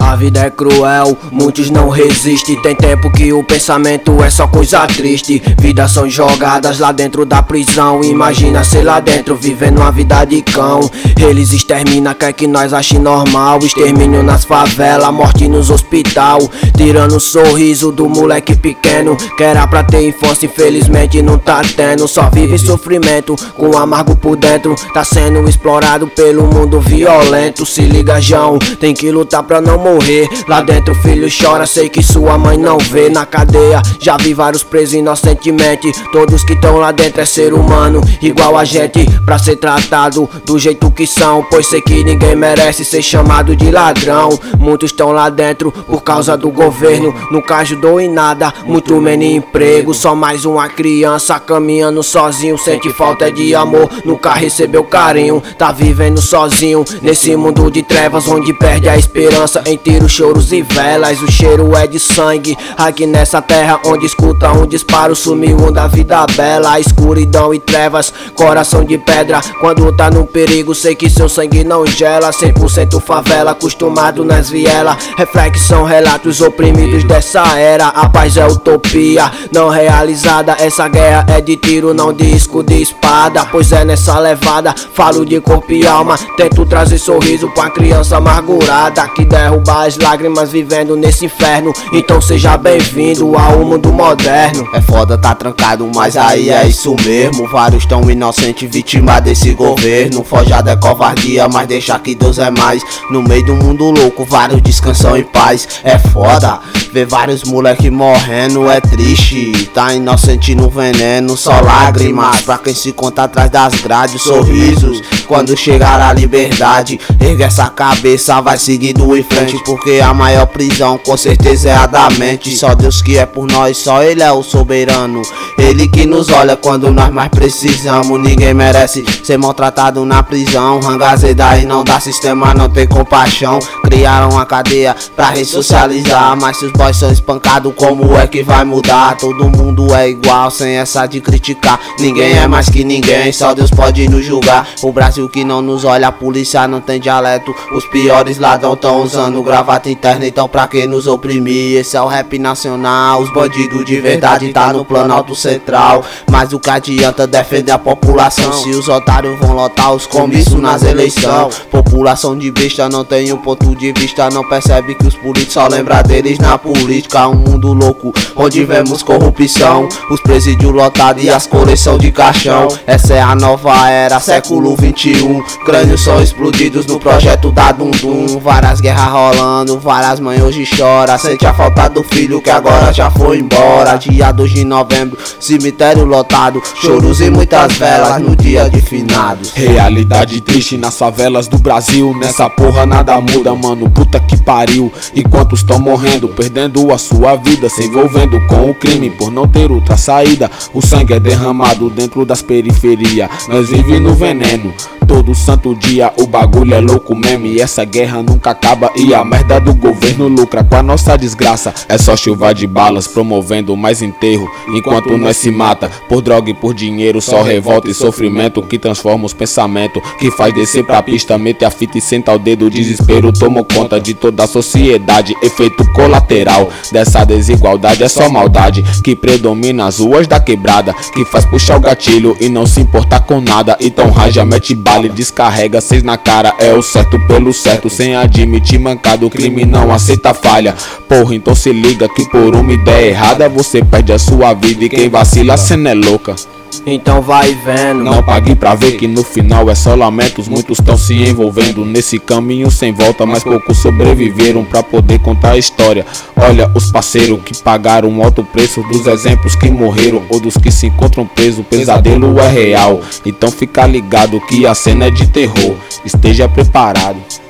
A vida é cruel, muitos não resistem. Tem tempo que o pensamento é só coisa triste. Vidas são jogadas lá dentro da prisão. Imagina ser lá dentro vivendo uma vida de cão. Eles exterminam, quer que nós ache normal. Extermínio nas favelas, morte nos hospital. Tirando o sorriso do moleque pequeno, que era pra ter infância, infelizmente não tá tendo. Só vive sofrimento, com amargo por dentro. Tá sendo explorado pelo mundo violento. Se liga, João, tem que lutar pra não morrer. Lá dentro o filho chora, sei que sua mãe não vê. Na cadeia já vi vários presos inocentemente. Todos que tão lá dentro é ser humano, igual a gente, pra ser tratado do jeito que são. Pois sei que ninguém merece ser chamado de ladrão. Muitos tão lá dentro por causa do governo, nunca ajudou em nada, muito menos emprego. Só mais uma criança caminhando sozinho, sente falta de amor, nunca recebeu carinho. Tá vivendo sozinho nesse mundo de trevas, onde perde a esperança em tiros, choros e velas. O cheiro é de sangue aqui nessa terra, onde escuta um disparo, sumiu um da vida bela. Escuridão e trevas, coração de pedra. Quando tá no perigo, sei que seu sangue não gela. 100% favela, acostumado nas vielas. Reflexão, relatos oprimidos dessa era. A paz é utopia não realizada. Essa guerra é de tiro, não de escudo e espada. Pois é nessa levada, falo de corpo e alma. Tento trazer sorriso pra criança amargurada, que derruba as lágrimas vivendo nesse inferno. Então seja bem-vindo ao mundo moderno. É foda, tá trancado, mas aí é isso mesmo. Vários tão inocentes, vítima desse governo. Forjada é covardia, mas deixa que Deus é mais. No meio do mundo louco, vários descansam em paz. É foda ver vários moleque morrendo, é triste. Tá inocente no veneno, só lágrimas pra quem se conta atrás das grades. Sorrisos quando chegar a liberdade. Ergue essa cabeça, vai seguindo em frente, porque a maior prisão com certeza é a da mente. Só Deus que é por nós, só Ele é o soberano. Ele que nos olha quando nós mais precisamos. Ninguém merece ser maltratado na prisão. Rangazeda e não dá sistema, não tem compaixão. Criaram a cadeia pra ressocializar, mas se os boys são espancados, como é que vai mudar? Todo mundo é igual, sem essa de criticar. Ninguém é mais que ninguém, só Deus pode nos julgar. O Brasil que não nos olha, a polícia não tem dialeto. Os piores ladrão tão usando gravata interna, então pra que nos oprimir? Esse é o rap nacional, os bandidos de verdade tá no Planalto Central. Mas o que adianta defender a população, se os otários vão lotar os comícios nas eleições? População de besta não tem um ponto de vista, não percebe que os políticos só lembram deles na política. Um mundo louco onde vemos corrupção, os presídios lotados e as coleções de caixão. Essa é a nova era, século 21. Crânios são explodidos no projeto da Dundum. Várias guerras rolando, várias mães hoje choram. Sente a falta do filho que agora já foi embora. Dia 2 de novembro, cemitério lotado, choros e muitas velas no dia de finados. Realidade triste nas favelas do Brasil. Nessa porra nada muda, mano, puta que pariu. E quantos tão morrendo, perdendo a sua vida, se envolvendo com o crime por não ter outra saída. O sangue é derramado dentro das periferias, nós vivemos no veneno todo santo dia. O bagulho é louco mesmo e essa guerra nunca acaba. E a merda do governo lucra com a nossa desgraça. É só chuva de balas promovendo mais enterro, enquanto nós se mata por droga e por dinheiro. Só revolta e sofrimento que transforma os pensamentos, que faz descer pra pista, mete a fita e senta o dedo. Desespero tomou conta de toda a sociedade. Efeito colateral dessa desigualdade é só maldade que predomina as ruas da quebrada, que faz puxar o gatilho e não se importar com nada. Então raja, mete bala e descarrega seis na cara. É o certo pelo certo, sem admitir mancada. O crime não aceita falha. Porra, então se liga que por uma ideia errada você perde a sua vida, e quem vacila a cena é louca. Então vai vendo, não pague pra ver que no final é só lamentos. Muitos estão se envolvendo nesse caminho sem volta, mas poucos sobreviveram pra poder contar a história. Olha os parceiros que pagaram um alto preço, dos exemplos que morreram ou dos que se encontram presos. O pesadelo é real, então fica ligado que a cena é de terror. Esteja preparado.